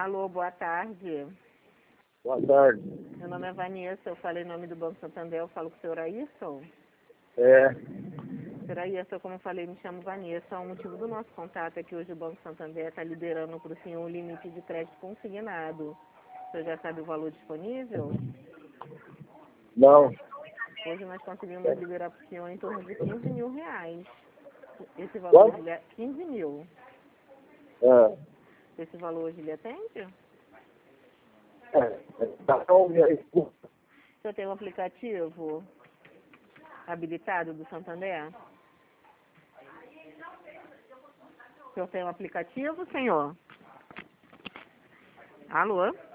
Alô, boa tarde. Boa tarde. Meu nome é Vanessa, eu falei em nome do Banco Santander, eu falo com o senhor Ayrton. É, Senhor Ayrton, como eu falei, me chamo Vanessa. O motivo do nosso contato é que hoje o Banco Santander está liberando para o senhor um limite de crédito consignado. O senhor já sabe o valor disponível? não. Hoje nós conseguimos liberar para o senhor em torno de 15 mil reais. Esse valor Quanto? hoje é 15 mil. É, Esse valor hoje lhe atende? tá bom, O senhor tem um aplicativo habilitado do Santander? O senhor tem um aplicativo, senhor? Alô?